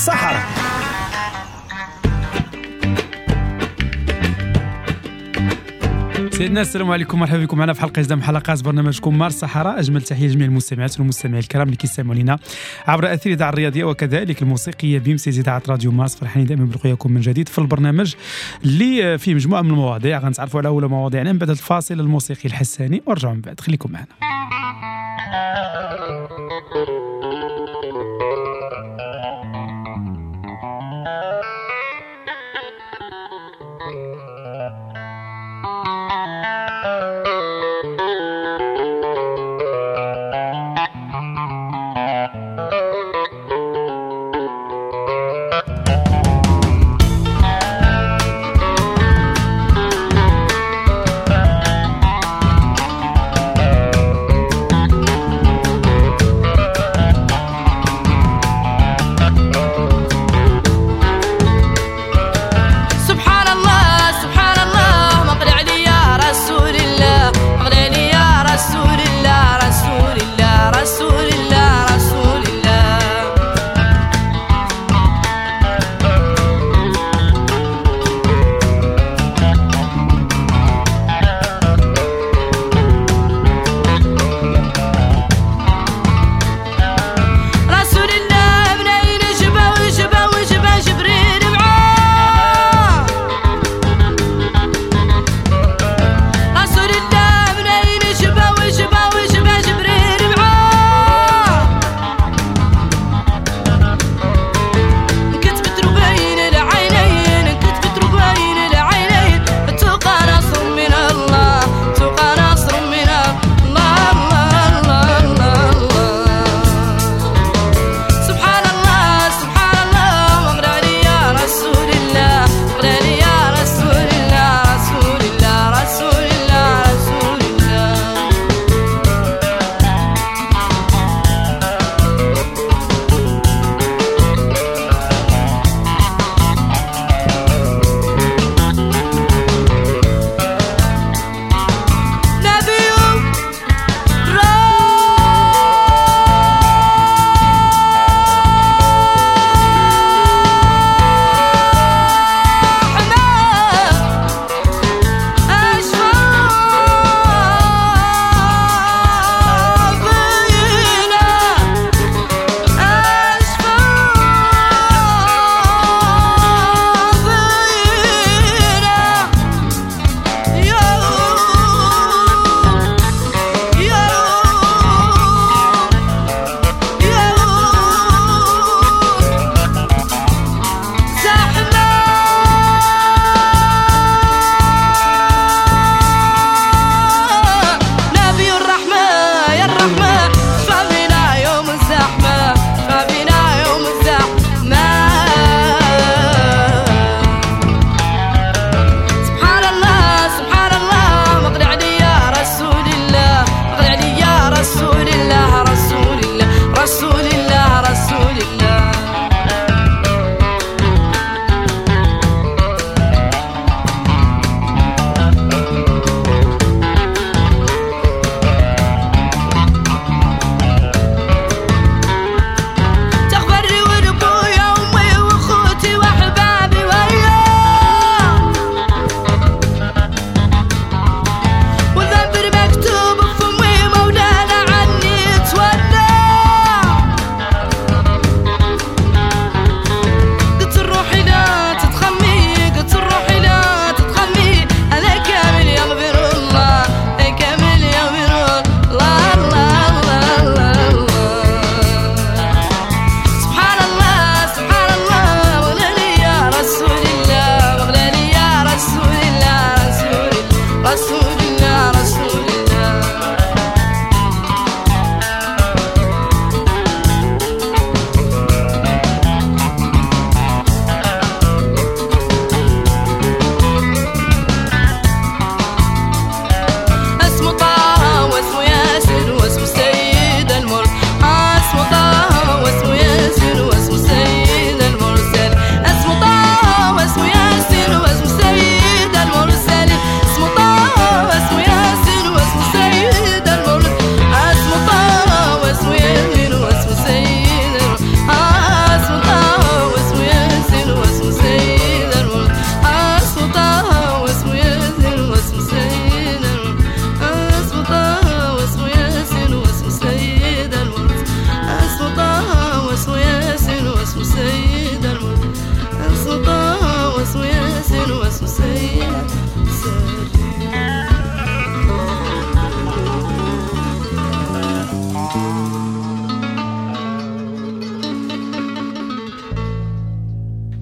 الصحراء. سيدنا السلام عليكم، مرحبا بكم معنا في حلقه جديده من حلقات برنامجكم مار الصحراء. اجمل تحيه لجميع المستمعات والمستمعين الكرام اللي كيستمعوا لنا عبر اثير الاذاعه الرياضيه وكذلك الموسيقيه بامتياز اذاعه راديو مارس. فرحانين دائما بلقياكم من جديد في البرنامج اللي فيه مجموعه من المواضيع غنتعرفوا على اولى مواضيعنا من بعد الفاصل الموسيقي الحساني ونرجعوا من بعد. خليكم معنا.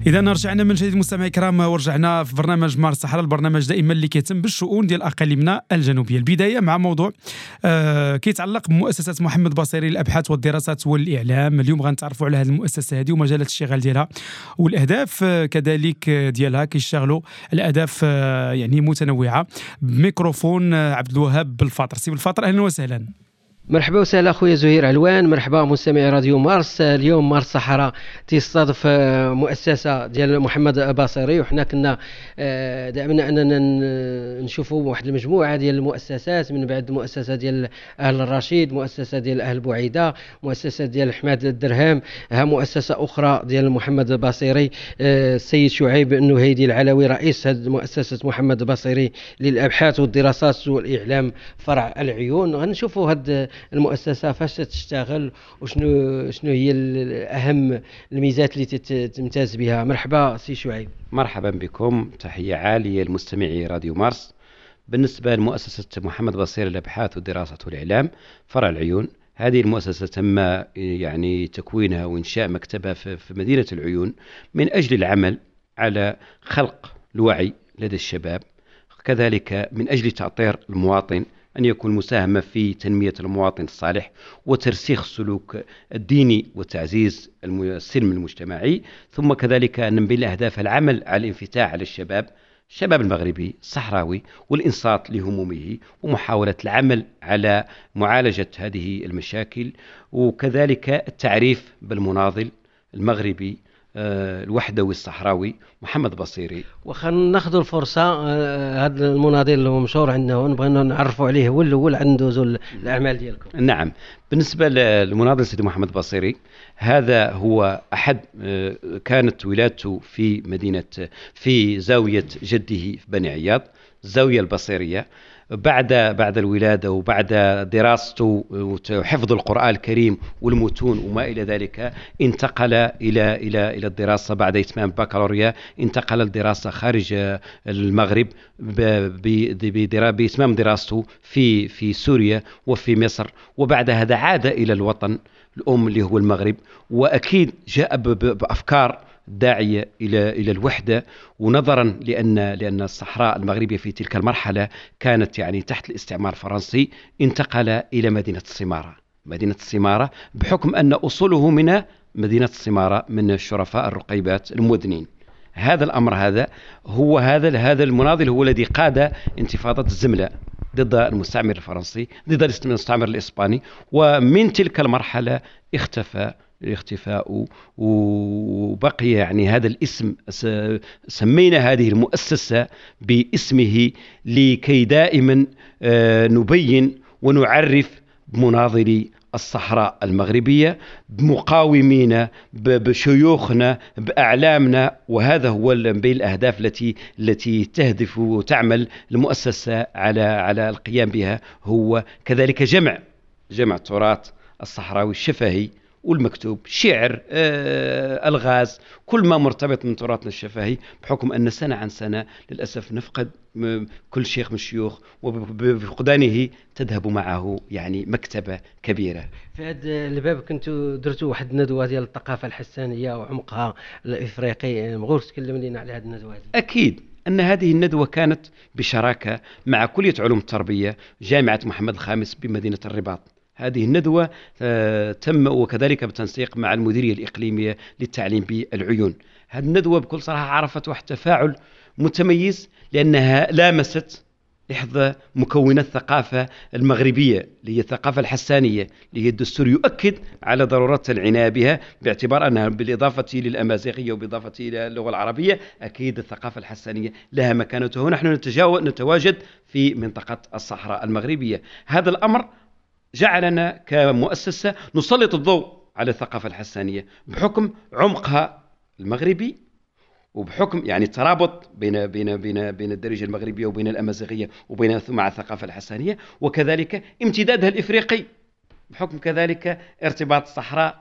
إذا رجعنا من جديد مستمعي الكرام، ورجعنا في برنامج مار الصحراء، البرنامج دائما اللي كيتم بالشؤون ديال أقاليمنا الجنوبية. البداية مع موضوع كيتعلق بمؤسسة محمد باصيري للأبحاث والدراسات والإعلام. اليوم غنتعرفوا على هذه المؤسسة هذه ومجالات الاشتغال ديالها والأهداف كذلك ديالها. كيشتغلوا الأهداف يعني متنوعة. بميكروفون عبد الوهاب بالفاطر. سي بالفاطر، أهلا وسهلا. مرحبا وسهلا اخويا زهير علوان. مرحبا مستمعي راديو مارس. اليوم مارس الصحراء تستضيف مؤسسه ديال محمد باصيري، وحنا كنا دائما اننا نشوفوا واحد المجموعه ديال المؤسسات، من بعد مؤسسه ديال اهل الرشيد، مؤسسه ديال اهل بوعيده، مؤسسه ديال حماد الدرهم، ها مؤسسه اخرى ديال محمد باصيري. السيد شعيب النهيدي العلوي رئيس مؤسسه محمد باصيري للابحاث والدراسات والاعلام فرع العيون. غنشوفوا هاد المؤسسة فاش تشتغل وشنو هي الأهم الميزات اللي تمتاز بها. مرحبا سي شعيب. مرحبا بكم، تحية عالية لمستمعي راديو مارس. بالنسبة لمؤسسة محمد باصيري للأبحاث والدراسات والإعلام فرع العيون، هذه المؤسسة تم يعني تكوينها وإنشاء مكتبها في مدينة العيون من أجل العمل على خلق الوعي لدى الشباب، كذلك من أجل تأطير المواطن، أن يكون مساهمة في تنمية المواطن الصالح وترسيخ السلوك الديني وتعزيز السلم المجتمعي، ثم كذلك أن من بين الأهداف العمل على الانفتاح على الشباب المغربي الصحراوي والإنصات لهمومه ومحاولة العمل على معالجة هذه المشاكل، وكذلك التعريف بالمناضل المغربي الوحدوي الصحراوي محمد باصيري. وخلينا ناخذ الفرصه، هذا المناضل اللي هو مشهور عندنا ونبغي نعرفوا عليه هو الاول عنده الاعمال ديالكم. نعم، بالنسبه للمناضل سيدي محمد باصيري، هذا هو احد كانت ولادته في زاويه جده في بني عياض، الزاويه البصيريه. بعد الولادة وبعد دراسته وحفظ القرآن الكريم والمتون وما إلى ذلك، انتقل إلى الدراسة بعد إتمام البكالوريا، انتقل الدراسة خارج المغرب بإتمام دراسته في سوريا وفي مصر، وبعد هذا عاد إلى الوطن الأم اللي هو المغرب، وأكيد جاء بأفكار داعية إلى الوحدة، ونظرا لأن الصحراء المغربية في تلك المرحلة كانت يعني تحت الاستعمار الفرنسي، انتقل إلى مدينة السمارة بحكم أن أصوله من مدينة السمارة، من الشرفاء الرقيبات المدنين. هذا الأمر هذا المناضل هو الذي قاد انتفاضة الزملة ضد المستعمر الفرنسي، ضد المستعمر الإسباني، ومن تلك المرحلة الاختفاء وبقي يعني هذا الاسم. سمينا هذه المؤسسة باسمه لكي دائما نبين ونعرف بمناضلي الصحراء المغربية، بمقاومين، بشيوخنا، بأعلامنا. وهذا هو بين الأهداف التي تهدف وتعمل المؤسسة على القيام بها، هو كذلك جمع التراث الصحراوي الشفهي والمكتوب، شعر، الغاز، كل ما مرتبط من تراثنا الشفهي، بحكم أن سنة عن سنة للأسف نفقد كل شيخ من الشيوخ، وبفقدانه تذهب معه يعني مكتبة كبيرة. في هذا الباب كنتوا درتوا واحد الندوة ديال الثقافة الحسانية وعمقها الإفريقي، مغور تكلم لنا على هذه الندوة دي. أكيد أن هذه الندوة كانت بشراكة مع كلية علوم التربية جامعة محمد الخامس بمدينة الرباط. هذه الندوة تم وكذلك بالتنسيق مع المديرية الإقليمية للتعليم بالعيون. هذه الندوة بكل صراحة عرفت واحد تفاعل متميز، لأنها لامست إحدى مكونات الثقافة المغربية اللي هي الثقافة الحسانية، اللي هي الدستور يؤكد على ضرورة العناية بها، باعتبار أنها بالإضافة للأمازيغية وبالإضافة إلى اللغة العربية أكيد الثقافة الحسانية لها مكانته. ونحن نتواجد في منطقة الصحراء المغربية. هذا الأمر جعلنا كمؤسسة نسلط الضوء على الثقافة الحسانية بحكم عمقها المغربي، وبحكم يعني الترابط بين الدارجة المغربية وبين الأمازيغية وبين مع الثقافة الحسانية، وكذلك امتدادها الإفريقي بحكم كذلك ارتباط الصحراء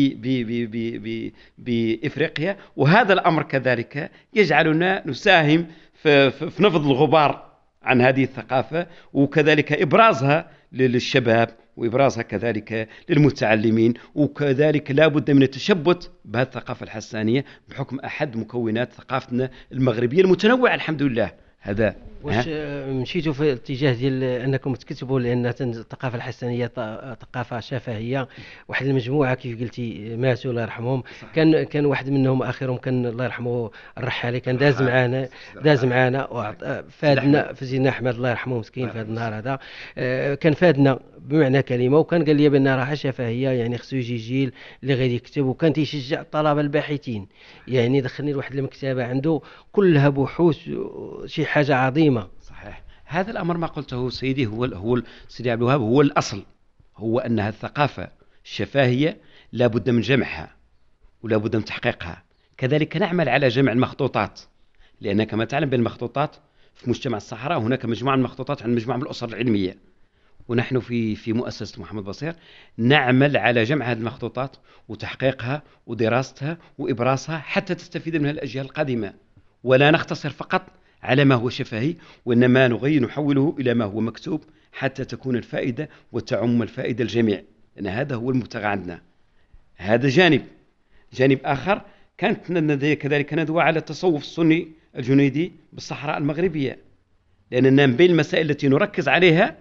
بإفريقيا. وهذا الأمر كذلك يجعلنا نساهم في نفض الغبار عن هذه الثقافة، وكذلك إبرازها للشباب وإبرازها كذلك للمتعلمين، وكذلك لا بد من التشبث بهذه الثقافة الحسانية بحكم أحد مكونات ثقافتنا المغربية المتنوعة الحمد لله. هذا واش مشيتوا في الاتجاه ديال انكم تكتبوا لان الثقافه الحسنيه ثقافه شفهيه؟ واحد المجموعه كيف قلتي ماتوا الله يرحمهم، كان واحد منهم اخرهم كان الله يرحمه الرحالي، كان داز معنا فادنا في سيدنا احمد الله يرحمه مسكين في هذا النهار هذا، كان فادنا بمعنى كلمه، وكان قال لي بان راها شفهيه يعني خصو يجي جيل اللي غادي يكتب، وكان تيشجع الطلبه الباحثين، يعني دخلني لواحد المكتبه عنده كلها بحوث شي حاجه عظيمه. صحيح، هذا الأمر ما قلته سيدي هو سيدي عبد الوهاب، هو الأصل، هو أن الثقافة الشفاهية لا بد من جمعها ولا بد من تحقيقها. كذلك نعمل على جمع المخطوطات، لأن كما تعلم بين المخطوطات في مجتمع الصحراء هناك مجموعة من المخطوطات عند مجموعة من الأسر العلمية، ونحن في مؤسسة محمد بصير نعمل على جمع هذه المخطوطات وتحقيقها ودراستها وإبرازها حتى تستفيد منها الأجيال القادمة، ولا نختصر فقط على ما هو شفهي، وإنما نحوله إلى ما هو مكتوب حتى تكون الفائدة وتعم الفائدة الجميع، لأن هذا هو المبتغى عندنا. هذا جانب آخر، كانت كذلك ندوة على التصوف السني الجنيدي بالصحراء المغربية، لأننا من بين المسائل التي نركز عليها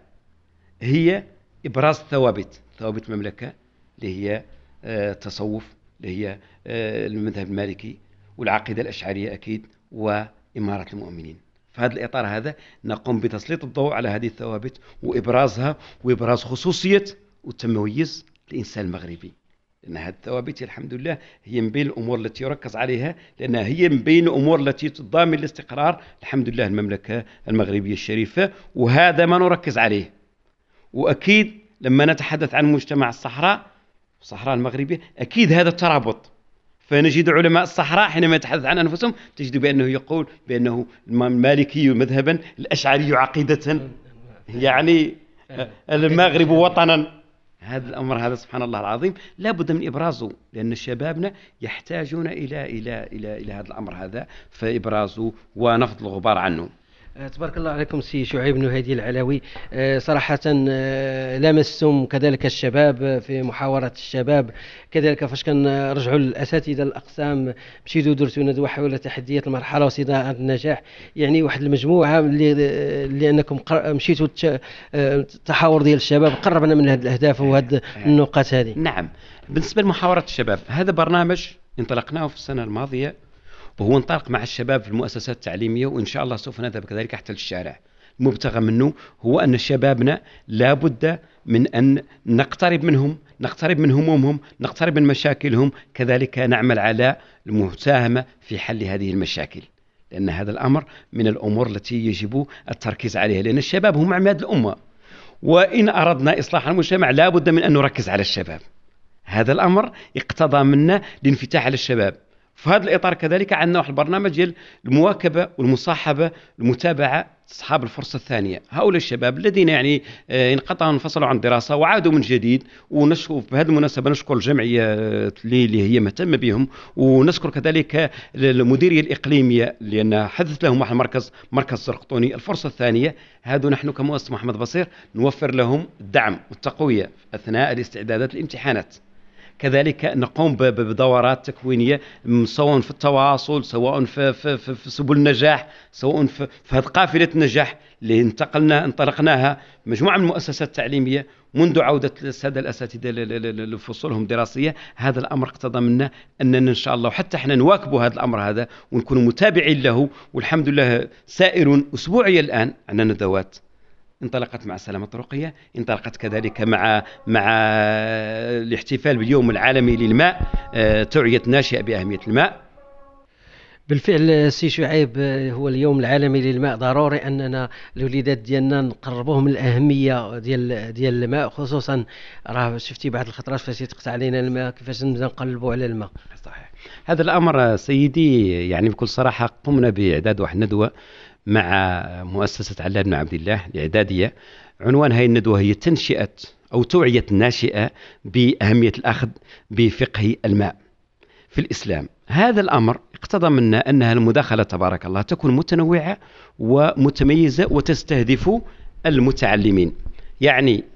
هي إبراز ثوابت المملكة اللي هي التصوف، اللي هي المذهب المالكي والعقيدة الأشعرية أكيد وإمارة المؤمنين. في هذا الإطار هذا نقوم بتسليط الضوء على هذه الثوابت وإبرازها، وإبراز خصوصية وتميز الإنسان المغربي، لأن هذه الثوابت الحمد لله هي من بين الأمور التي يركز عليها، لأنها هي من بين الأمور التي تضامن الاستقرار الحمد لله المملكة المغربية الشريفة، وهذا ما نركز عليه. وأكيد لما نتحدث عن مجتمع الصحراء المغربية أكيد هذا الترابط، فنجد علماء الصحراء حينما يتحدث عن أنفسهم تجد بأنه يقول بأنه المالكي مذهبا، الأشعري عقيدة، يعني المغرب وطنا. هذا الأمر هذا سبحان الله العظيم لا بد من إبرازه، لأن شبابنا يحتاجون إلى هذا الأمر هذا، فإبرازه ونفض الغبار عنه. تبارك الله عليكم سي شعيب بن هادي العلوي، صراحة لمستم كذلك الشباب في محاورة الشباب، كذلك فاش كنرجعوا للأساتذة الأقسام مشيتوا درتوا ندوة حول تحديات المرحلة وصناعة النجاح، يعني واحد المجموعة اللي أنكم مشيتوا التحاور ديال الشباب قربنا من هذه الأهداف وهذه النقاط هذه. نعم، بالنسبة لمحاورة الشباب هذا برنامج انطلقناه في السنة الماضية، وهو انطلق مع الشباب في المؤسسات التعليمية، وإن شاء الله سوف نذهب كذلك حتى للشارع. المبتغى منه هو أن شبابنا لا بد من أن نقترب منهم، نقترب من همومهم، نقترب من مشاكلهم، كذلك نعمل على المساهمة في حل هذه المشاكل، لأن هذا الأمر من الأمور التي يجب التركيز عليها، لأن الشباب هم عماد الأمة، وإن أردنا إصلاح المجتمع لا بد من أن نركز على الشباب. هذا الأمر اقتضى منا الانفتاح على الشباب. في هذا الإطار كذلك عندنا واحد البرنامج ديال المواكبة والمصاحبة، المتابعة أصحاب الفرصة الثانية، هؤلاء الشباب الذين يعني انقطعوا انفصلوا عن الدراسة وعادوا من جديد. ونشكر بهذه المناسبة نشكر الجمعية اللي هي مهتمة بهم، ونشكر كذلك المديرية الإقليمية لأن حدث لهم واحد مركز زرقطوني الفرصة الثانية. هذا نحن كمؤسسة محمد بصير نوفر لهم الدعم والتقوية أثناء الاستعدادات الامتحانات. كذلك نقوم بدورات تكوينية سواء في التواصل، سواء في سبل النجاح، سواء في هذه قافلة النجاح اللي انطلقناها مجموعة من المؤسسات التعليمية منذ عودة السادة الأساتذة لفصولهم الدراسية. هذا الأمر اقتضى منا أننا إن شاء الله حتى احنا نواكب هذا الأمر هذا ونكون متابعين له، والحمد لله سائر أسبوعيا الآن عندنا ندوات انطلقت مع السلامة الطرقية، انطلقت كذلك مع الاحتفال باليوم العالمي للماء، توعية الناشئة بأهمية الماء. بالفعل سي شعيب، هو اليوم العالمي للماء، ضروري أننا الوليدات ديالنا نقربوهم الأهمية ديال الماء، خصوصا راه شفتي بعض الخطرات فاش يتقطع علينا الماء كيفاش نبداو نقلبوا على الماء. صحيح، هذا الأمر سيدي يعني بكل صراحة قمنا بإعداد واحد ندوة مع مؤسسة علاد بن عبد الله الإعدادية. عنوان هذه الندوة هي تنشئة أو توعية الناشئة بأهمية الأخذ بفقه الماء في الإسلام. هذا الأمر اقتضى منا أنها المداخلة تبارك الله تكون متنوعة ومتميزة وتستهدف المتعلمين. يعني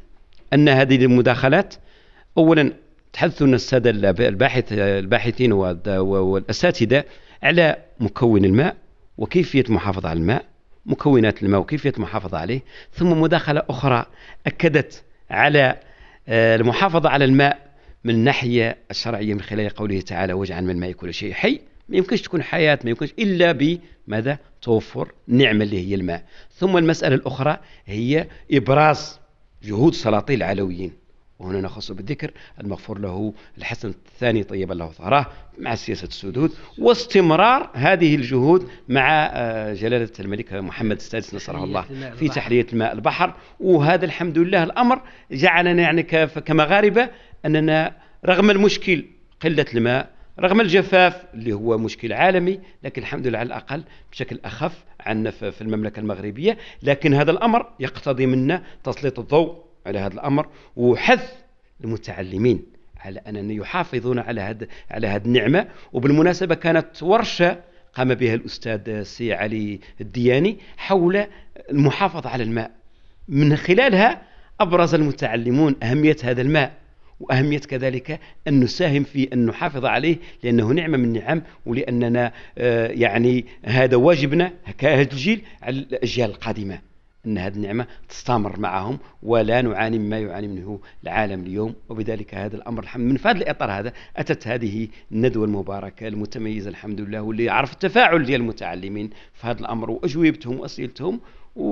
أن هذه المداخلات أولا تحدثوا السادة الباحثين والأساتذة على مكون الماء وكيفية المحافظة على الماء، مكونات الماء وكيفية المحافظة عليه، ثم مداخلة أخرى أكدت على المحافظة على الماء من الناحية الشرعية من خلال قوله تعالى واجعل من الماء كل شيء حي. ما يمكنش تكون حياة، ما يمكنش إلا بماذا؟ توفر نعمة اللي هي الماء. ثم المسألة الأخرى هي إبراز جهود سلاطين العلويين، وهنا نخص بالذكر المغفور له الحسن الثاني طيب الله ثراه مع سياسة السدود، واستمرار هذه الجهود مع جلالة الملك محمد السادس نصره الله في تحلية الماء البحر. وهذا الحمد لله الأمر جعلنا يعني كمغاربة أننا رغم المشكل قلة الماء، رغم الجفاف اللي هو مشكل عالمي، لكن الحمد لله على الأقل بشكل أخف عنا في المملكة المغربية. لكن هذا الأمر يقتضي منا تسليط الضوء على هذا الأمر وحث المتعلمين على أن يحافظون على هذه النعمة. وبالمناسبة كانت ورشة قام بها الأستاذ سي علي الدياني حول المحافظة على الماء، من خلالها أبرز المتعلمون أهمية هذا الماء وأهمية كذلك أن نساهم في أن نحافظ عليه، لأنه نعمة من النعم، ولأننا يعني هذا واجبنا كهذا الجيل على الأجيال القادمة أن هذه النعمة تستمر معهم ولا نعاني مما يعاني منه العالم اليوم. وبذلك هذا الأمر الحمد من هذا الإطار هذا أتت هذه الندوة المباركة المتميزة الحمد لله، واللي عرف التفاعل ديال المتعلمين في هذا الأمر وأجوبتهم وأسئلتهم،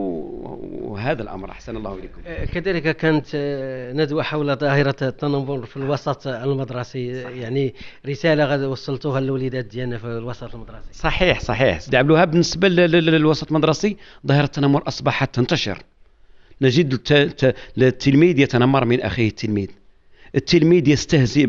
وهذا الأمر أحسن الله إليكم. كذلك كانت ندوة حول ظاهرة التنمر في الوسط المدرسي، يعني رسالة غد وصلتوها للوليدات ديالنا في الوسط المدرسي. صحيح سيدي عبد الوهاب. بالنسبة للوسط المدرسي ظاهرة التنمر أصبحت تنتشر. نجد التلميذ يتنمر من أخيه التلميذ يستهزئ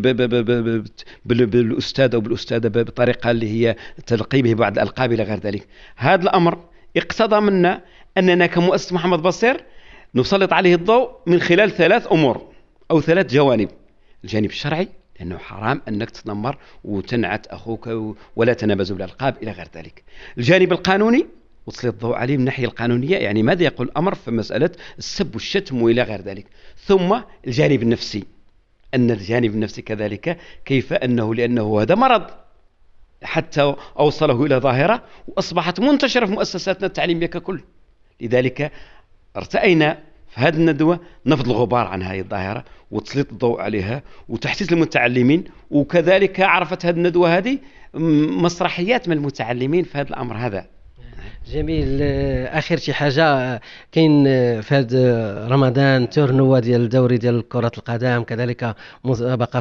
بالأستاذ أو بالأستاذة بطريقة اللي هي تلقي به بعض الألقاب إلى غير ذلك. هذا الأمر اقتضى منا أننا كمؤسسة محمد باصير نسلط عليه الضوء من خلال 3 أمور أو 3 جوانب. الجانب الشرعي، لأنه حرام أنك تتنمر وتنعت أخوك ولا تنابزوا بالألقاب إلى غير ذلك. الجانب القانوني وتسلط الضوء عليه من الناحية القانونية، يعني ماذا يقول الأمر في مسألة السب والشتم وإلى غير ذلك. ثم الجانب النفسي، أن الجانب النفسي كذلك كيف أنه لأنه هذا مرض حتى أوصله إلى ظاهرة وأصبحت منتشرة في مؤسساتنا التعليمية ككل. لذلك ارتأينا في هذه الندوة نفض الغبار عن هذه الظاهرة وتسليط الضوء عليها وتحسيس المتعلمين، وكذلك عرفت هذه الندوة هذه مسرحيات من المتعلمين في هذا الأمر هذا. جميل. اخر شي حاجه كاين في هذا رمضان تورنوا ديال الدوري ديال كره القدم، كذلك مسابقه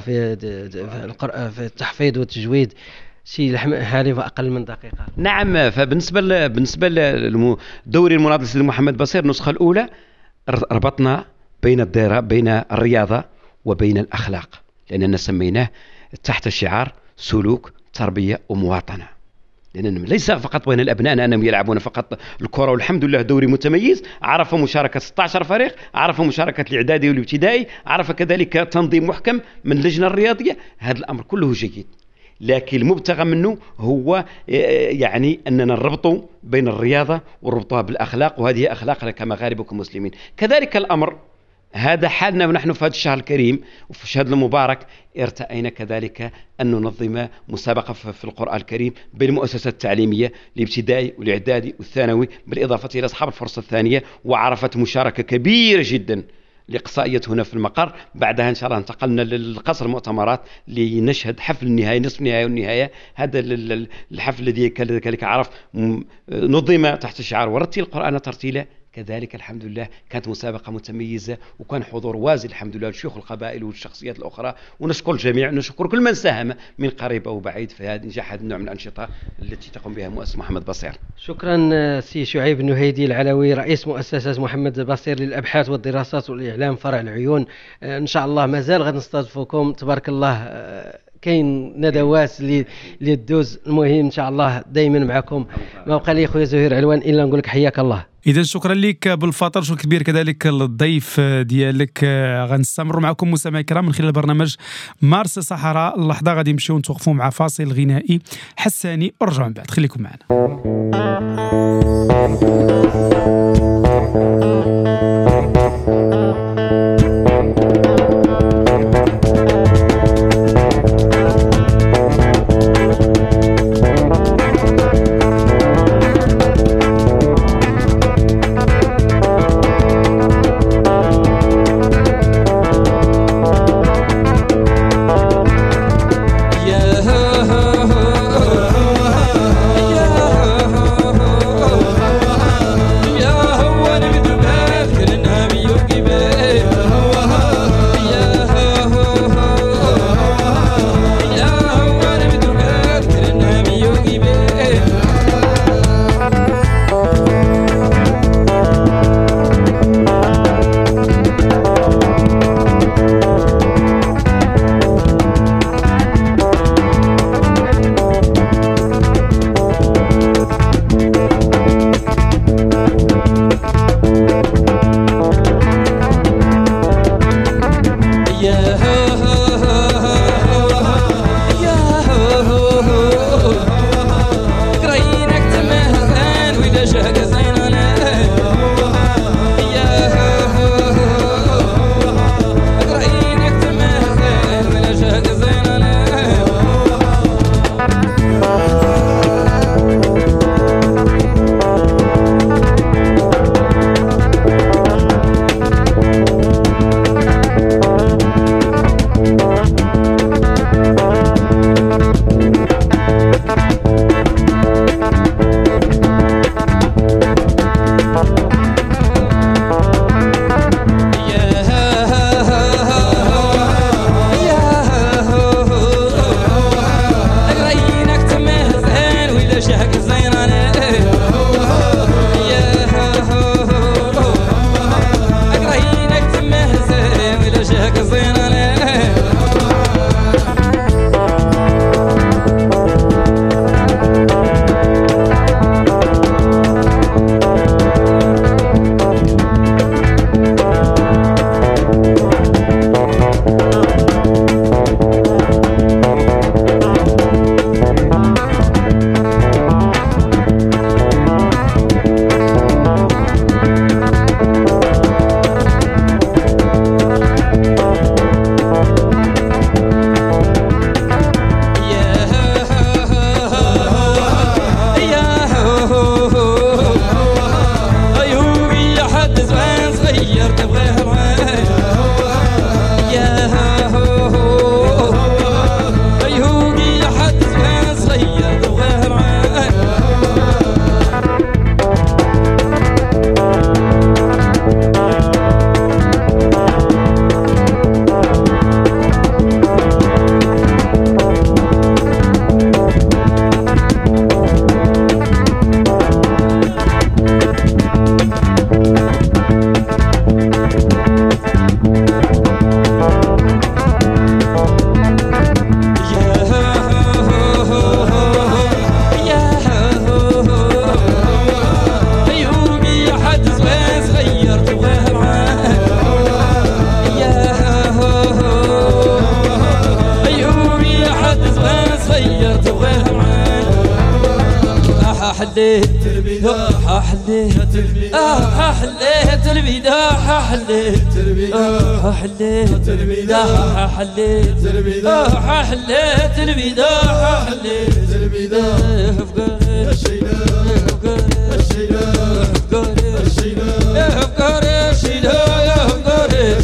في التحفيظ والتجويد، شي حالي اقل من دقيقه. نعم. فبالنسبه للدوري المناضل للسيد محمد باصير النسخه الاولى ربطنا بين الرياضه وبين الاخلاق، لاننا سميناه تحت شعار سلوك تربيه ومواطنه، لأن ليس فقط بين الأبناء أنهم يلعبون فقط الكرة. والحمد لله دوري متميز، عرف مشاركة 16 فريق، عرف مشاركة الإعدادي والابتدائي، عرف كذلك تنظيم محكم من اللجنة الرياضية. هذا الأمر كله جيد، لكن المبتغى منه هو يعني أننا نربط بين الرياضة ونربطها بالأخلاق، وهذه أخلاقنا كمغاربة وكمسلمين. كذلك الأمر هذا حالنا ونحن في هذا الشهر الكريم وفي الشهر المبارك ارتأينا كذلك أن ننظم مسابقة في القرآن الكريم بين المؤسسات التعليمية الابتدائي والإعدادي والثانوي، بالإضافة إلى أصحاب الفرصة الثانية، وعرفت مشاركة كبيرة جدا الإقصائية هنا في المقر. بعدها إن شاء الله انتقلنا للقصر المؤتمرات لنشهد حفل النهاية، نصف النهاية والنهاية. هذا الحفل الذي كذلك عرف نظم تحت شعار ورتل القرآن ترتيلا. كذلك الحمد لله كانت مسابقة متميزة وكان حضور وازن الحمد لله لشيوخ القبائل والشخصيات الأخرى، ونشكر الجميع، نشكر كل من ساهم من قريب أو بعيد في هذا نجاح هذا النوع من الأنشطة التي تقوم بها مؤسسة محمد باصير. شكرا سي شعيب النهيدي العلوي رئيس مؤسسة محمد باصير للأبحاث والدراسات والإعلام فرع العيون. إن شاء الله ما زال غد نستضيفكم، تبارك الله. كاين ندوات اللي تدوز، المهم ان شاء الله دائما معكم. ما بقى لي خويا زهير علوان الا نقول لك حياك الله. اذا شكرا لك بالفطر، شكر كبير كذلك للضيف ديالك. غنستمروا معكم مستمعي الكرام من خلال برنامج مارس صحراء. اللحظه غادي نمشيو نتوقفوا مع فاصل غنائي حساني ورجعوا من بعد. خليكم معنا. حليت البداية حليت البداية حليت البداية حليت البداية حليت البداية حليت البداية حليت البداية حليت البداية أفكاري أفكاري أفكاري أفكاري أفكاري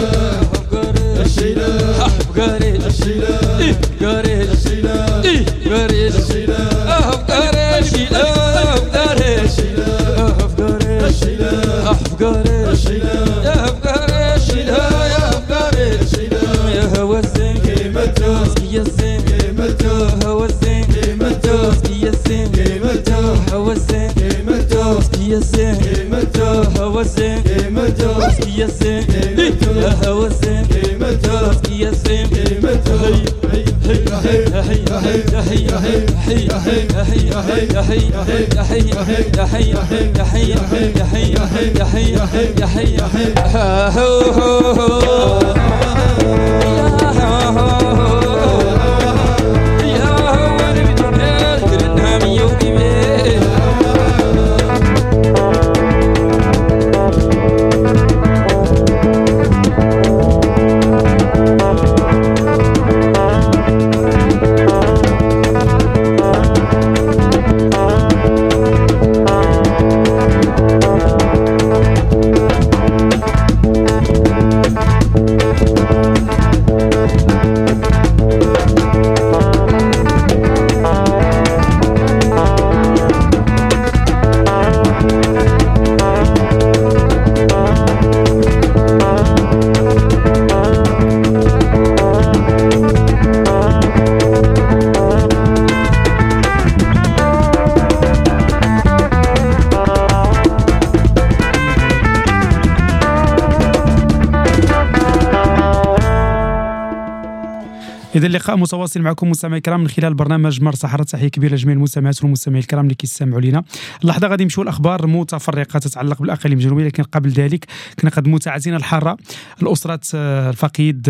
إذا اللقاء متواصل معكم مستمعي الكرام من خلال برنامج مرسى حرة. تحية كبيرة لجميع المستمعات والمستمعين الكرام اللي كيستمعوا لنا. اللحظة غادي نمشيو الأخبار متفرقة تتعلق بالأقاليم الجنوبية، لكن قبل ذلك كنقدموا تعازينا الحارة لأسرة الفقيد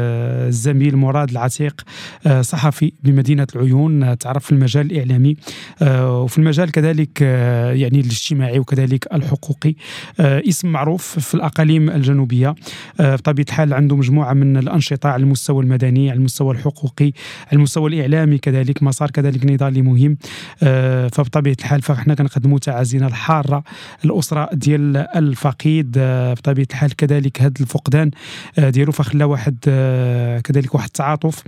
الزميل مراد العتيق، صحفي بمدينة العيون، تعرف في المجال الإعلامي وفي المجال كذلك يعني الاجتماعي وكذلك الحقوقي، اسم معروف في الأقاليم الجنوبية. بطبيعة الحال عنده مجموعة من الأنشطة على المستوى المدني، على المستوى الحقوقي، على المستوى الإعلامي كذلك، مسار كذلك نضالي مهم. فبطبيعة الحال فاحنا كنقدموا تعازينا الحارة الأسرة ديال الفقيد. بطبيعة الحال كذلك هذا الفقدان ديالو فخلى واحد كذلك واحد التعاطف،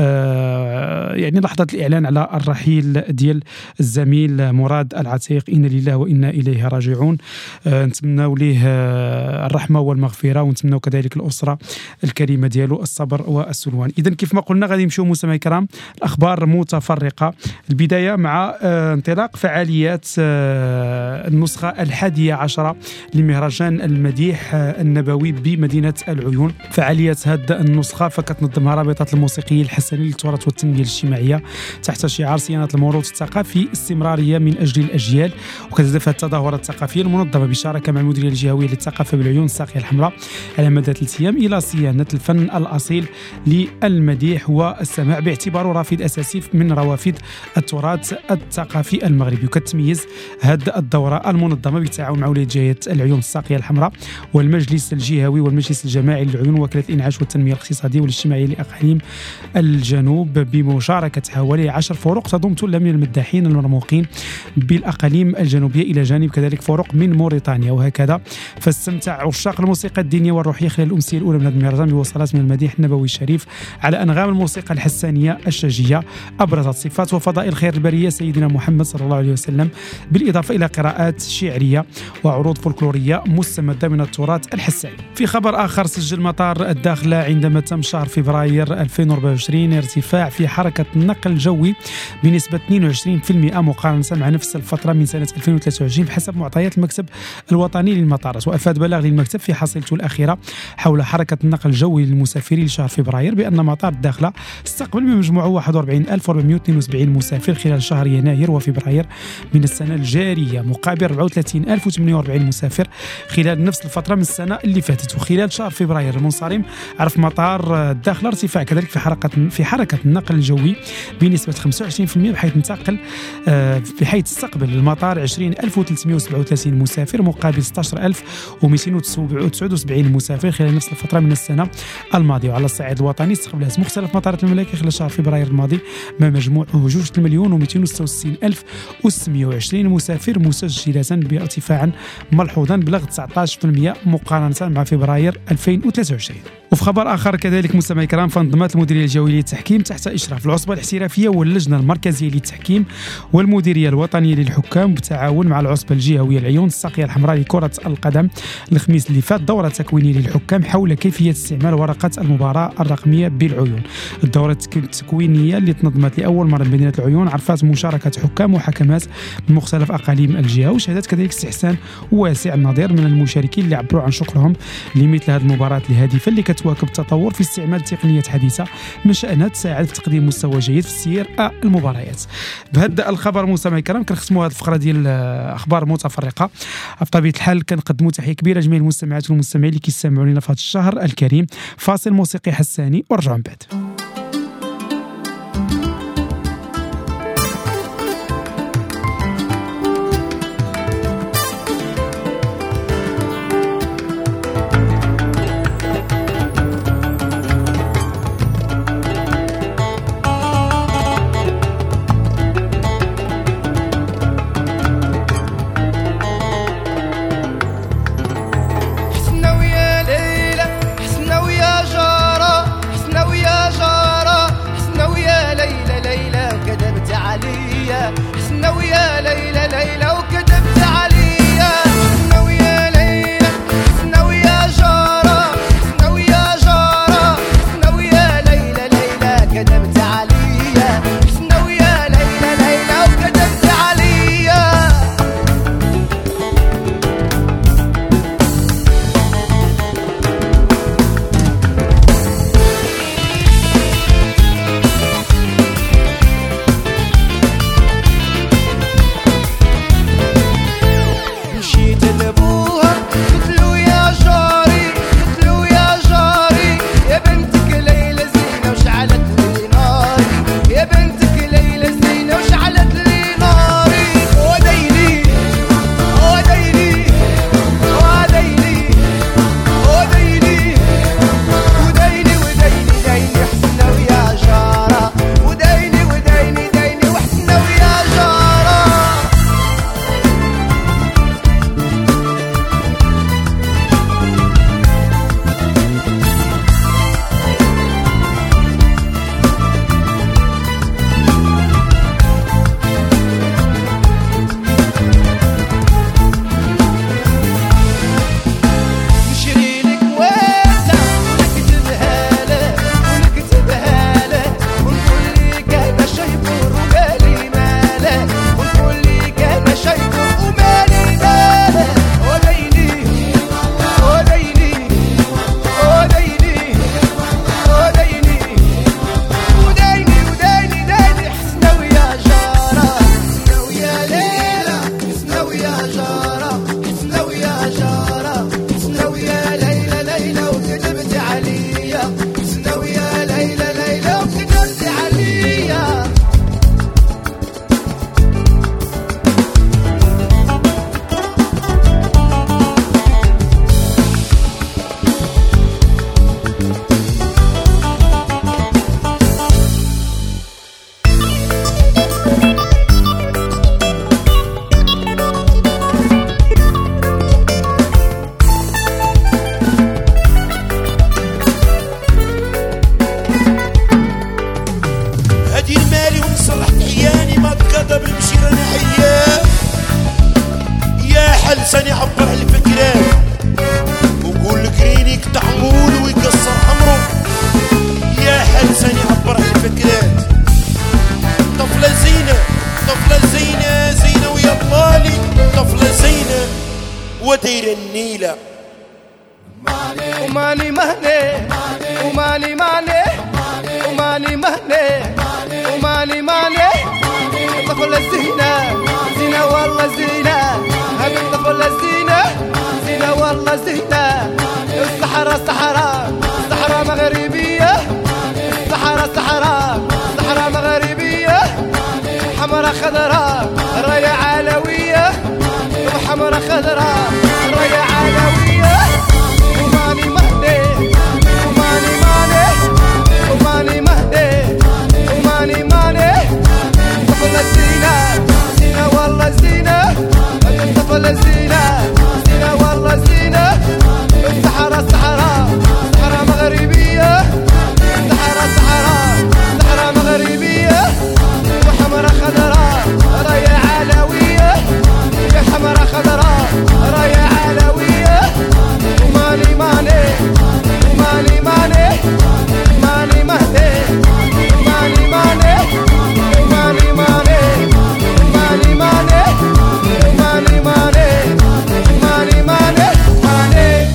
يعني لحظة الإعلان على الرحيل ديال الزميل مراد العتيق. إنا لله وإنا إليه راجعون. نتمنوا ليه الرحمة والمغفرة، ونتمنوا كذلك الأسرة الكريمة ديالو الصبر والسلوان. إذن كيف ما قلنا غادي نمشيو مستمعي الكرام الأخبار متفرقة. البداية مع انطلاق فعاليات النسخة 11 لمهرجان المديح النبوي بمدينة العيون. فعاليات هذه النسخة فكتنظمها رابطة الموسيقيين الحسنيين للتراث والتنمية الاجتماعية تحت شعار صيانة الموروث الثقافي استمرارية من أجل الأجيال. وكتهدف التظاهرات الثقافية المنظمة بشراكة مع المديرية الجهوية للثقافة بالعيون الساقية الحمراء على مدى 3 أيام إلى صيانة الفن الأصيل للمديح والسماع، باعتباره رافد أساسي من روافد التراث الثقافي المغربي. وكتميز هذه الدورة المنظمة بالتعاون مع ولاية جهة العيون الساقية الحمراء والمجلس الجهوي والمجلس الجماعي للعيون ووكالة الإنعاش والتنمية الاقتصادية والاجتماعية لأقاليم الجنوب، بمشاركة حوالي 10 فرق تضم ثلة من المداحين المرموقين بالأقاليم الجنوبية إلى جانب كذلك فرق من موريتانيا. وهكذا فاستمتع عشاق الموسيقى الدينية والروحية خلال الأمسية الأولى من هذا المهرجان بوصلات من المديح النبوي الشريف على أنغام الموسيقى الحسانية الشجية أبرزت صفات وفضائل خير البرية سيدنا محمد صلى الله عليه وسلم، بالإضافة إلى قراءات شعرية وعروض فولكلورية مستمدة من التراث الحساني. في خبر آخر، سجل مطار الداخلة عندما تم شهر فبراير 2024 ارتفاع في حركة النقل الجوي بنسبة 22% مقارنة مع نفس الفترة من سنة 2023 بحسب معطيات المكتب الوطني للمطارات. وأفاد بلاغ للمكتب في حصيلته الأخيرة حول حركة النقل الجوي للمسافرين لشهر فبراير بأن مطار الداخلة الداخلة استقبل بمجموعه 41472 مسافر خلال شهر يناير وفبراير من السنة الجارية، مقابل 34048 مسافر خلال نفس الفترة من السنة اللي فاتت. وخلال شهر فبراير المنصرم عرف مطار الداخلة ارتفاع كذلك في حركة النقل الجوي بنسبة 25%، بحيث استقبل المطار 20337 مسافر مقابل 16279 مسافر خلال نفس الفترة من السنة الماضية. وعلى الصعيد الوطني استقبلت مختلف مطارات المملكة خلال شهر فبراير الماضي ما مجموعه 2,266,620 مسافر مسجلة بارتفاعا ملحوظا بلغ 19% مقارنة مع فبراير 2023. وفي خبر آخر كذلك مستمعي الكرام، فانضمت المديرية الجوية للتحكيم تحت إشراف العصبة الاحترافية واللجنة المركزية للتحكيم والمديرية الوطنية للحكام بالتعاون مع العصبة الجهوية العيون الساقية الحمراء لكرة القدم الخميس اللي فات دورة تكوينية للحكام حول كيفية استعمال ورقة المباراة الرقمية بالعيون. الدورة التكوينية اللي تنظمت لأول مرة بمدينة العيون عرفت مشاركة حكام وحكمات من مختلف أقاليم الجهة، وشهدت كذلك استحسان واسع النظير من المشاركين اللي عبروا عن شكرهم لمثل هذه المباراة الهادفة اللي كتواكب التطور في استعمال تقنيات حديثة من شأنها تساعد في تقديم مستوى جيد في سير المباريات. بهذا الخبر مستمعي الكرام كنختموا هذه الفقرة ديال أخبار متفرقة. بطبيعة الحال كنقدموا تحية كبيرة جميع المستمعات والمستمعين اللي كيستمعوا لنا في هذا الشهر الكريم. فاصل موسيقي حساني ورجعوا من بعد. لساني عبر على الفكرات وقول كرينيك تعمول ويكسر حمره. يا حال لساني عبر على الفكرات. طفلة زينة طفلة زينة زينة ويا طالي طفلة زينة ودير النيلة. وماني مهني وماني ماني وماني وماني مهني وماني ماني طفل الزينة زينة والله زينة هذا الطفل الزينة زينة والله زينة الصحراء صحراء صحراء مغربية الصحراء صحراء صحراء مغربية حمرا خضراء راية علوية وحمرا خضراء راية علوية وماني مهدي وماني ماني وماني مهدي وماني ماني طفل الزينة زينة والله زينة طفل الزينة زينة والله زينة الصحراء صحراء صحراء مغربية الصحراء صحراء صحراء مغربية وحمرا خضراء راية علوية يا حمرا خضراء راية علوية وماني ماني وماني ماني ماني مهدي وماني ماني وماني ماني وماني ماني وماني ماني وماني ماني ماني.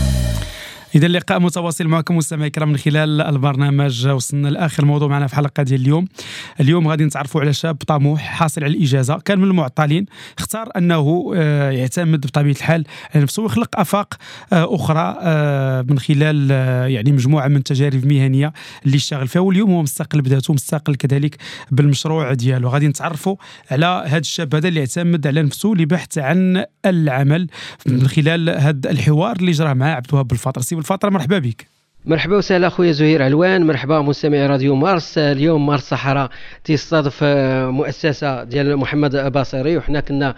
إذا اللقاء متواصل معكم مستمعي الكرام من خلال البرنامج. وصلنا لآخر موضوع معنا في حلقة ديال اليوم غادي نتعرفوا على شاب طموح حاصل على الإجازة، كان من المعطلين، اختار أنه يعتمد بطبيعة الحال على نفسه ويخلق آفاق أخرى من خلال يعني مجموعة من التجارب مهنية اللي اشتغل فيها، واليوم هو مستقل بذاته، مستقل كذلك بالمشروع ديالو. غادي نتعرفوا على هذا الشاب هذا اللي يعتمد على نفسه لبحث عن العمل من خلال هذا الحوار اللي جرى مع عبد الوهاب بالفطر. سي بالفطر، مرحبا بك. مرحبا وسهلا اخويا زهير علوان، مرحبا مستمعي راديو مارس. اليوم مارس صحراء تستضيف مؤسسه ديال محمد باصيري، وحنا كنا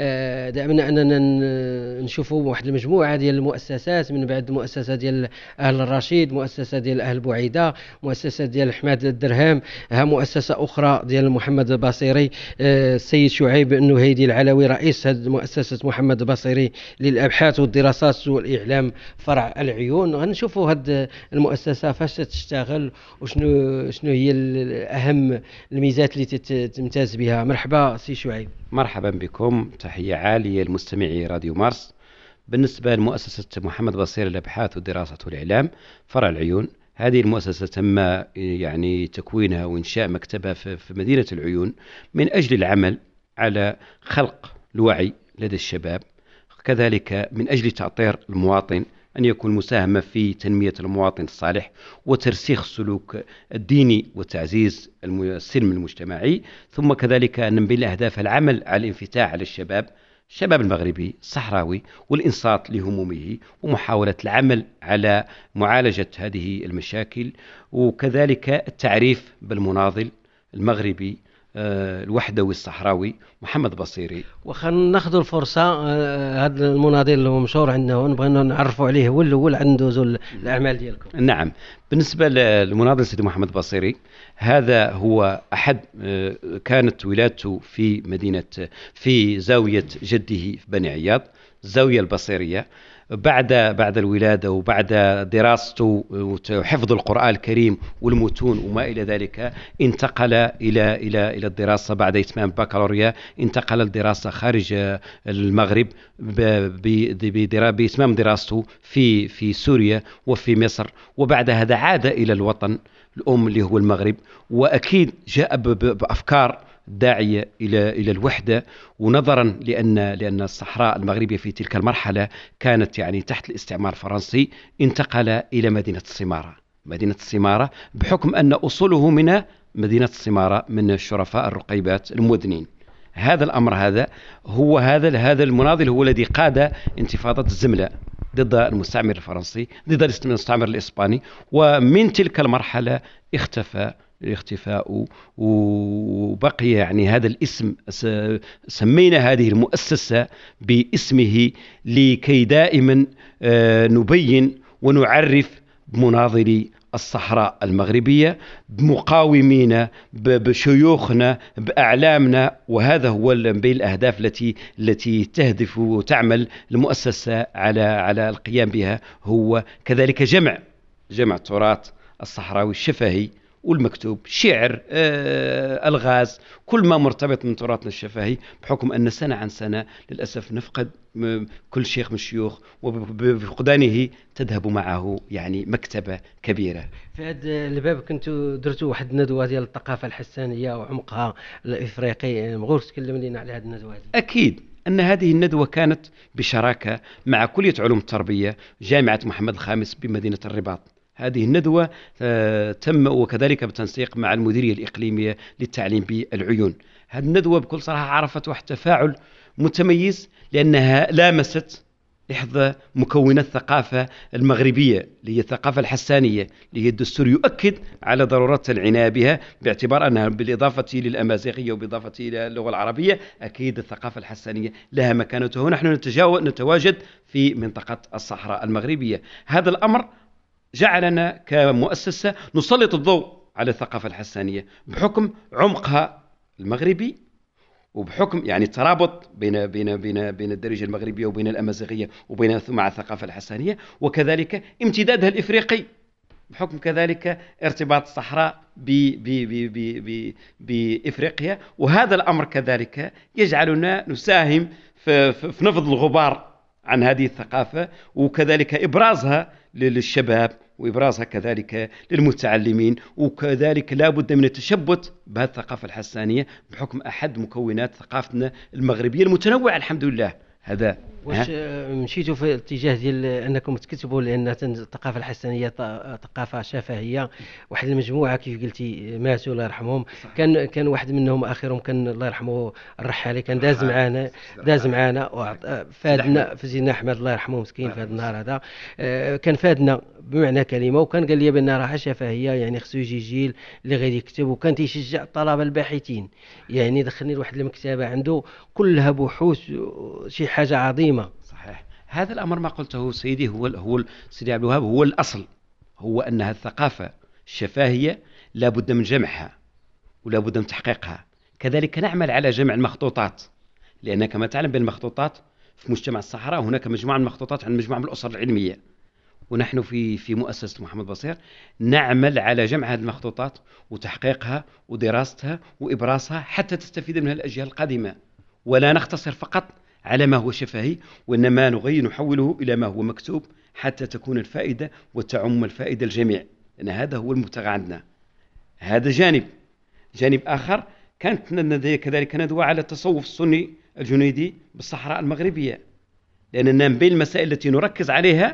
دائما اننا نشوفوا واحد المجموعه ديال المؤسسات، من بعد مؤسسه ديال اهل الرشيد، مؤسسه ديال اهل بوعيده، مؤسسه ديال حماد الدرهم، ها مؤسسه اخرى ديال محمد باصيري. السيد شعيب النهيدي العلوي رئيس مؤسسه محمد باصيري للابحاث والدراسات والاعلام فرع العيون. غنشوفوا هاد المؤسسة فاش تشتغل وشنو هي الأهم الميزات اللي تمتاز بها. مرحبا سي شعيب. مرحبا بكم، تحية عالية لمستمعي راديو مارس. بالنسبة لمؤسسة محمد باصيري للأبحاث والدراسات والإعلام فرع العيون، هذه المؤسسة تم يعني تكوينها وإنشاء مكتبها في مدينة العيون من أجل العمل على خلق الوعي لدى الشباب، كذلك من أجل تأطير المواطن، أن يكون مساهمة في تنمية المواطن الصالح وترسيخ السلوك الديني وتعزيز السلم المجتمعي، ثم كذلك أن من بين الأهداف العمل على الانفتاح على الشباب المغربي الصحراوي والإنصات لهمومه ومحاولة العمل على معالجة هذه المشاكل، وكذلك التعريف بالمناضل المغربي الوحدوي الصحراوي محمد باصيري. وخلينا ناخذ الفرصه، هذا المناضل اللي هو مشهور عندنا ونبغينا نعرفوا عليه، هو الاول عنده الاعمال ديالكم. نعم، بالنسبه للمناضل سيدي محمد باصيري، هذا هو احد كانت ولادته في زاويه جده في بني عياض، الزاويه البصيريه. بعد الولادة وبعد دراسته وحفظ القرآن الكريم والمتون وما إلى ذلك، انتقل إلى الدراسة بعد إتمام البكالوريا، انتقل الدراسة خارج المغرب بإتمام دراسته في سوريا وفي مصر، وبعد هذا عاد إلى الوطن الأم اللي هو المغرب، وأكيد جاء بأفكار داعية إلى الوحدة، ونظرا لأن الصحراء المغربية في تلك المرحلة كانت يعني تحت الاستعمار الفرنسي، انتقل إلى مدينة السمارة بحكم أن أصوله من مدينة السمارة، من الشرفاء الرقيبات المدنين. هذا الأمر هذا المناضل هو الذي قاد انتفاضة الزملة ضد المستعمر الفرنسي، ضد المستعمر الإسباني، ومن تلك المرحلة الاختفاء وبقي يعني هذا الاسم. سمينا هذه المؤسسة باسمه لكي دائما نبين ونعرف بمناضلي الصحراء المغربية، بمقاومين، بشيوخنا، بأعلامنا. وهذا هو بين الأهداف التي تهدف وتعمل المؤسسة على القيام بها، هو كذلك جمع التراث الصحراوي الشفهي والمكتوب، شعر، الغاز، كل ما مرتبط من تراثنا الشفاهي، بحكم ان سنه عن سنه للاسف نفقد كل شيخ من الشيوخ، وبفقدانه تذهب معه يعني مكتبه كبيره. في هذا الباب كنتوا درتوا واحد الندوه ديال الثقافه الحسانيه وعمقها الافريقي، مغور تكلم لنا على هذه الندوه هذه. اكيد أن هذه الندوة كانت بشراكة مع كلية علوم التربية جامعة محمد الخامس بمدينة الرباط. هذه الندوة تم وكذلك بتنسيق مع المديرية الإقليمية للتعليم بالعيون. هذه الندوة بكل صراحة عرفت واحد تفاعل متميز، لأنها لامست إحدى مكونات الثقافة المغربية اللي هي الثقافة الحسانية، اللي هي الدستور يؤكد على ضرورة العناية بها، باعتبار أنها بالإضافة للأمازيغية وبالإضافة إلى اللغة العربية أكيد الثقافة الحسانية لها مكانتها، ونحن نتواجد في منطقة الصحراء المغربية. هذا الأمر جعلنا كمؤسسة نسلط الضوء على الثقافة الحسانية بحكم عمقها المغربي، وبحكم يعني الترابط بين الدارجة المغربية وبين الأمازيغية وبين مع الثقافة الحسانية، وكذلك امتدادها الإفريقي بحكم كذلك ارتباط الصحراء بإفريقيا. وهذا الأمر كذلك يجعلنا نساهم في نفض الغبار عن هذه الثقافة، وكذلك إبرازها للشباب وإبرازها كذلك للمتعلمين، وكذلك لا بد من التشبت بهذه الثقافة الحسانية بحكم أحد مكونات ثقافتنا المغربية المتنوعة الحمد لله. هذا واش مشيتوا في الاتجاه ديال انكم تكتبوا لان الثقافه الحسانيه ثقافه شفهيه؟ واحد المجموعه كيف قلتي ماتوا الله يرحمهم، كان واحد منهم اخرهم كان الله يرحمه الرحالي، كان داز معنا فادنا في سيدنا احمد الله يرحمه مسكين في هذا النهار هذا، كان فادنا بمعنى كلمه، وكان قال لي بان راها شفهيه يعني خصو يجي جيل اللي غادي يكتب، وكان تيشجع الطلبه الباحثين، يعني دخلني لواحد المكتبه عنده كلها بحوث شي حاجه عظيمه. صحيح، هذا الأمر ما قلته سيدي هو سيدي عبد الوهاب، هو الأصل، هو أنها الثقافة الشفاهية لا بد من جمعها ولا بد من تحقيقها. كذلك نعمل على جمع المخطوطات، لأن كما تعلم بين المخطوطات في مجتمع الصحراء هناك مجموعة من المخطوطات عند مجموعة من الأسر العلمية، ونحن في مؤسسة محمد بصير نعمل على جمع هذه المخطوطات وتحقيقها ودراستها وإبرازها حتى تستفيد منها الأجيال القادمة، ولا نختصر فقط على ما هو شفهي، وإنما نحوله إلى ما هو مكتوب حتى تكون الفائدة وتعم الفائدة الجميع، لأن هذا هو المبتغى عندنا. هذا جانب آخر، كانت كذلك ندوة على التصوف السني الجنيدي بالصحراء المغربية، لأننا من بين المسائل التي نركز عليها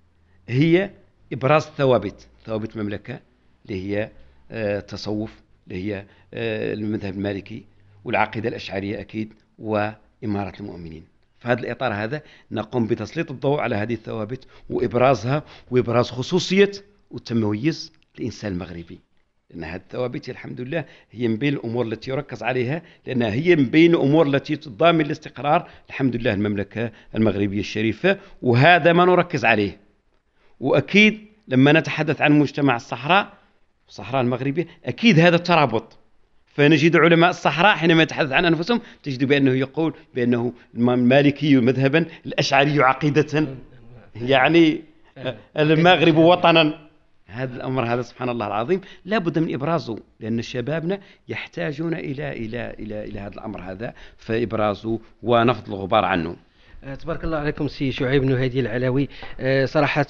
هي إبراز ثوابت المملكة اللي هي التصوف، اللي هي المذهب المالكي والعقيدة الأشعرية أكيد وإمارة المؤمنين. في هذا الإطار هذا نقوم بتسليط الضوء على هذه الثوابت وإبرازها، وإبراز خصوصية وتميز الإنسان المغربي، لأن هذه الثوابت الحمد لله هي من بين الأمور التي يركز عليها، لأنها هي من بين الأمور التي تضامن الاستقرار الحمد لله المملكة المغربية الشريفة، وهذا ما نركز عليه. وأكيد لما نتحدث عن مجتمع الصحراء المغربية أكيد هذا الترابط، فنجد علماء الصحراء حينما يتحدث عن أنفسهم تجد بأنه يقول بأنه المالكي مذهبا، الأشعري عقيدة، يعني المغرب وطنا. هذا الأمر هذا سبحان الله العظيم لا بد من إبرازه، لأن شبابنا يحتاجون إلى هذا الأمر هذا، فإبرازه ونفض الغبار عنه. تبارك الله عليكم سي شعيب بن هادي العلوي، صراحة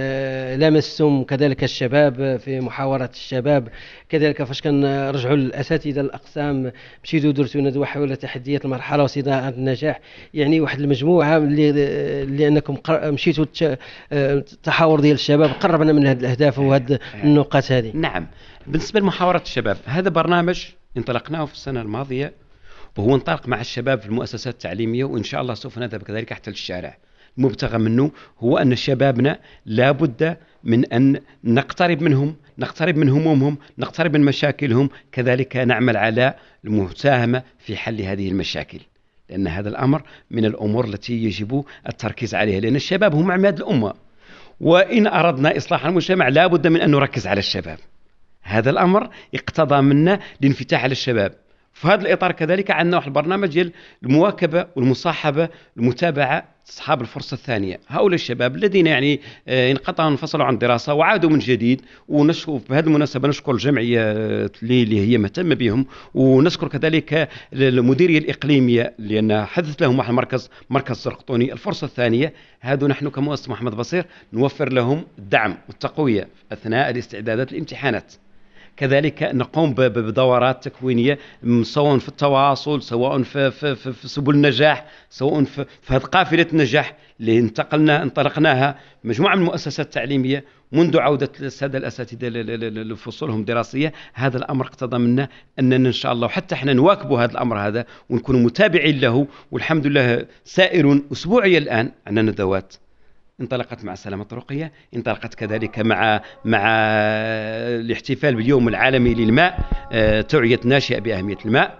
لمستم كذلك الشباب في محاورة الشباب، كذلك فاش كنرجعوا للأساتذة الأقسام مشيتوا درتوا ندوة حول تحديات المرحلة وصناعة النجاح، يعني واحد المجموعة اللي أنكم مشيتوا التحاور ديال الشباب قربنا من هذه الأهداف وهذه النقاط هذه. نعم، بالنسبة لمحاورة الشباب هذا برنامج انطلقناه في السنة الماضية، وهو انطلق مع الشباب في المؤسسات التعليمية، وإن شاء الله سوف نذهب كذلك حتى للشارع. المبتغى منه هو أن شبابنا لا بد من أن نقترب منهم، نقترب من همومهم، نقترب من مشاكلهم، كذلك نعمل على المساهمة في حل هذه المشاكل، لأن هذا الأمر من الأمور التي يجب التركيز عليها، لأن الشباب هم عماد الأمة، وإن أردنا إصلاح المجتمع لا بد من أن نركز على الشباب. هذا الأمر اقتضى منا الانفتاح على الشباب، في هذا الإطار كذلك عندنا واحد البرنامج ديال المواكبة والمصاحبة المتابعة أصحاب الفرصة الثانية، هؤلاء الشباب الذين يعني انقطعوا انفصلوا عن الدراسة وعادوا من جديد. ونشكر بهذه المناسبة نشكر الجمعية اللي هي مهتمة بهم، ونشكر كذلك المديرية الإقليمية لأن حدث لهم واحد مركز زرقطوني الفرصة الثانية. هذا نحن كمؤسسة محمد بصير نوفر لهم الدعم والتقوية أثناء الاستعدادات الامتحانات. كذلك نقوم بدورات تكوينية سواء في التواصل، سواء في سبل النجاح، سواء في هذه قافلة النجاح اللي انطلقناها مجموعة من المؤسسات التعليمية منذ عودة السادة الأساتذة لفصولهم الدراسية. هذا الأمر اقتضى منا أننا إن شاء الله وحتى احنا نواكبوا هذا الأمر هذا ونكون متابعين له. والحمد لله سائر أسبوعيا الآن عندنا ندوات انطلقت مع السلامة الطرقية، انطلقت كذلك مع الاحتفال باليوم العالمي للماء، توعية ناشئة بأهمية الماء.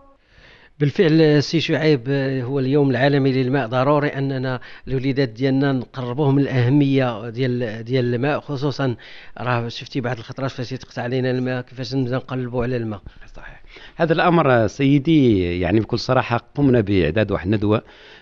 بالفعل سي شعيب، هو اليوم العالمي للماء، ضروري اننا الوليدات ديالنا نقربوهم من الاهميه ديال الماء، خصوصا راه شفتي بعض الخطرات فاش يتقطع علينا الماء كيفاش نبدا نقلبوا على الماء. صحيح هذا الامر سيدي، يعني بكل صراحه قمنا باعداد واحد الندوه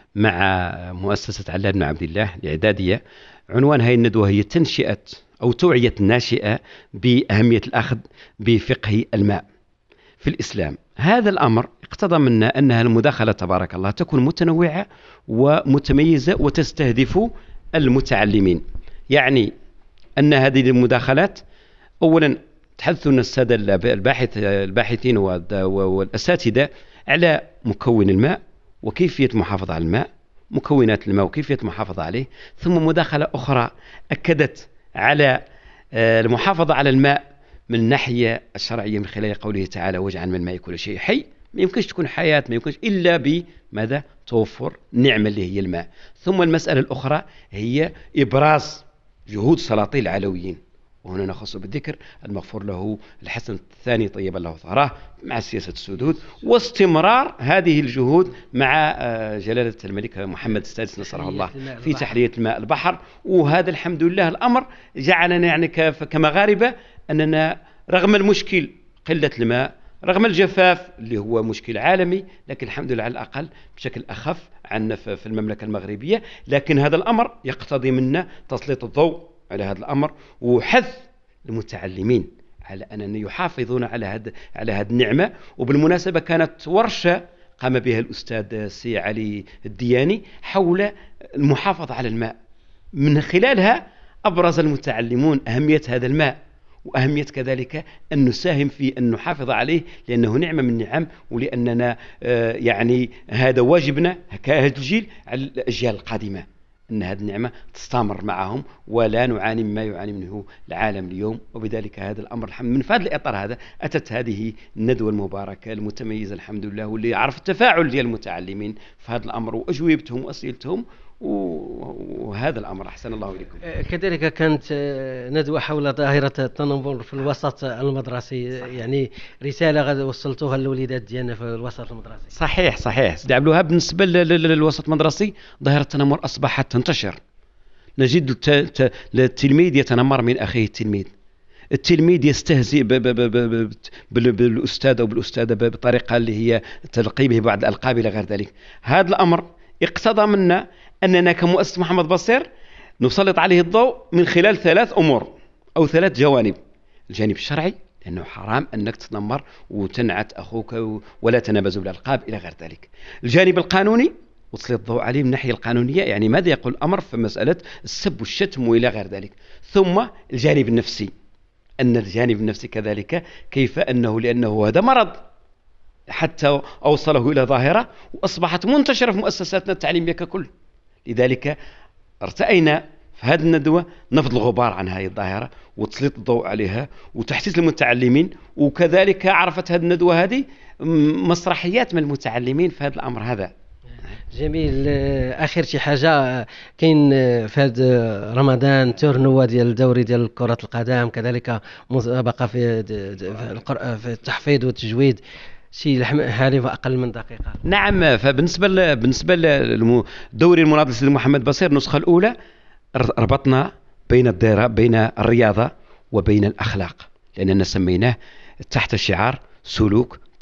مع مؤسسه علاد بن عبد الله الاعداديه. عنوان هذه الندوه هي تنشئه او توعيه الناشئه باهميه الاخذ بفقه الماء في الاسلام. هذا الامر اقتضى منا أنها المداخلة تبارك الله تكون متنوعة ومتميزة وتستهدف المتعلمين. يعني أن هذه المداخلات أولا تحدثنا السادة الباحثين والأساتذة على مكون الماء وكيفية المحافظة على الماء، مكونات الماء وكيفية المحافظة عليه. ثم مداخلة أخرى أكدت على المحافظة على الماء من الناحية الشرعية من خلال قوله تعالى واجعل من الماء كل شيء حي. ما يمكنش تكون حياة، ما يمكنش إلا بماذا؟ توفر نعمة اللي هي الماء. ثم المسألة الأخرى هي إبراز جهود سلاطين العلويين، وهنا نخص بالذكر المغفور له الحسن الثاني طيب الله ثراه مع سياسة السدود، واستمرار هذه الجهود مع جلالة الملك محمد السادس نصره الله في تحلية الماء البحر. وهذا الحمد لله الأمر جعلنا يعني كمغاربة أننا رغم المشكل قلة الماء، رغم الجفاف اللي هو مشكل عالمي، لكن الحمد لله على الأقل بشكل أخف عنا في المملكة المغربية. لكن هذا الأمر يقتضي منا تسليط الضوء على هذا الأمر وحث المتعلمين على أن يحافظون على هذه النعمة. وبالمناسبة كانت ورشة قام بها الأستاذ سي علي الدياني حول المحافظة على الماء، من خلالها أبرز المتعلمون أهمية هذا الماء وأهمية كذلك أن نساهم في أن نحافظ عليه، لأنه نعمة من النعم، ولأننا يعني هذا واجبنا كأهل الجيل على الأجيال القادمة أن هذه النعمة تستمر معهم ولا نعاني مما يعاني منه العالم اليوم. وبذلك هذا الأمر الحمد من هذا الإطار هذا أتت هذه الندوة المباركة المتميزة الحمد لله، واللي عرف التفاعل ديال المتعلمين في هذا الأمر وأجوبتهم وأسئلتهم، وهذا الأمر أحسن الله إليكم. كذلك كانت ندوة حول ظاهرة التنمر في الوسط المدرسي، يعني رسالة غد وصلتوها للوليدات ديالنا في الوسط المدرسي. صحيح سيدي عبد الوهاب، بالنسبة للوسط المدرسي ظاهرة التنمر أصبحت تنتشر. نجد التلميذ يتنمر من أخيه التلميذ يستهزئ بالأستاذ أو بالأستاذة بطريقة اللي هي تلقي به بعض الألقاب إلى غير ذلك. هذا الأمر اقتضى منا أننا كمؤسسة محمد بصير نسلط عليه الضوء من خلال 3 أمور أو 3 جوانب. الجانب الشرعي، لأنه حرام أنك تتنمر وتنعت أخوك ولا تنابزوا بالألقاب إلى غير ذلك. الجانب القانوني وتسلط الضوء عليه من الناحية القانونية، يعني ماذا يقول الأمر في مسألة السب والشتم وإلى غير ذلك. ثم الجانب النفسي، أن الجانب النفسي كذلك كيف أنه لأنه هذا مرض حتى أوصله إلى ظاهرة وأصبحت منتشرة في مؤسساتنا التعليمية ككل. لذلك ارتأينا في هذه الندوة نفض الغبار عن هذه الظاهرة وتسليط الضوء عليها وتحسيس المتعلمين. وكذلك عرفت هذه الندوة هذه مسرحيات من المتعلمين في هذا الأمر هذا. جميل. اخر شي حاجه، كاين في هذا رمضان تورنوا ديال الدوري ديال كره القدم، كذلك مسابقه في التحفيظ والتجويد، شي حالي اقل من دقيقه. نعم، فبالنسبه للدوري المناضل سيدي محمد بصير النسخه الاولى ربطنا بين الرياضه وبين الاخلاق، لاننا سميناه تحت شعار سلوك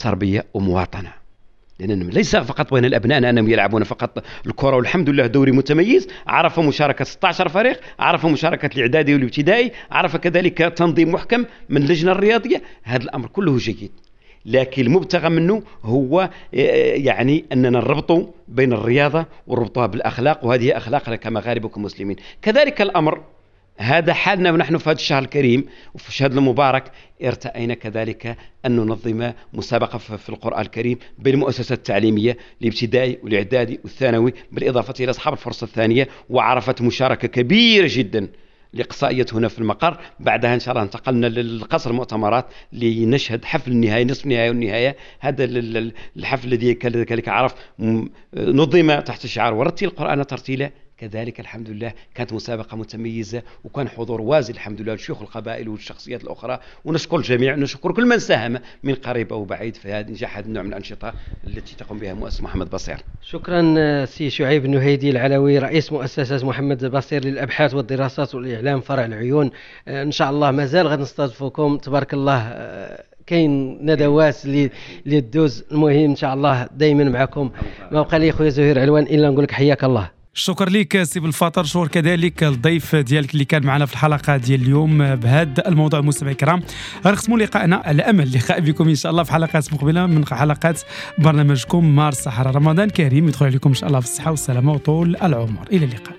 تربية ومواطنة، لأن ليس فقط بين الأبناء أنهم يلعبون فقط الكرة، والحمد لله دوري متميز، عرف مشاركة 16 فريق، عرف مشاركة الإعدادي والابتدائي، عرف كذلك تنظيم محكم من اللجنة الرياضية. هذا الأمر كله جيد، لكن المبتغى منه هو يعني أننا نربط بين الرياضة ونربطها بالأخلاق، وهذه أخلاقنا كمغاربة وكمسلمين. كذلك الأمر هذا حالنا ونحن في هذا الشهر الكريم وفي الشهر المبارك ارتأينا كذلك أن ننظم مسابقة في القرآن الكريم بين المؤسسات التعليمية الابتدائي والإعدادي والثانوي، بالإضافة إلى أصحاب الفرصة الثانية، وعرفت مشاركة كبيرة جدا الإقصائية هنا في المقر. بعدها إن شاء الله انتقلنا للقصر المؤتمرات لنشهد حفل النهاية، نصف النهاية والنهاية. هذا الحفل الذي كذلك عرف نظم تحت شعار ورتل القرآن ترتيلا. كذلك الحمد لله كانت مسابقة متميزة، وكان حضور وازن الحمد لله لشيوخ القبائل والشخصيات الأخرى، ونشكر الجميع، نشكر كل من ساهم من قريب أو بعيد في هذا نجاح هذا النوع من الأنشطة التي تقوم بها مؤسسة محمد بصير. شكرا سي شعيب النهيدي العلوي رئيس مؤسسة محمد بصير للأبحاث والدراسات والإعلام فرع العيون. إن شاء الله مازال غنستضيفكم، تبارك الله كاين ندوات اللي تدوز. المهم ان شاء الله دائما معكم. ما بقى لي خويا زهير علوان الا نقول لك حياك الله. شكر لك سي بالفطر، شكر كذلك الضيف ديالك اللي كان معنا في الحلقه ديال اليوم بهذا الموضوع. مستمعي الكرام غنختموا لقائنا على امل اللقاء بكم ان شاء الله في حلقات مقبله من حلقات برنامجكم مار الصحراء. رمضان كريم يدخل عليكم ان شاء الله في الصحه والسلامه وطول العمر. الى اللقاء.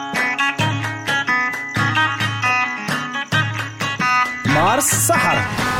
مار الصحراء.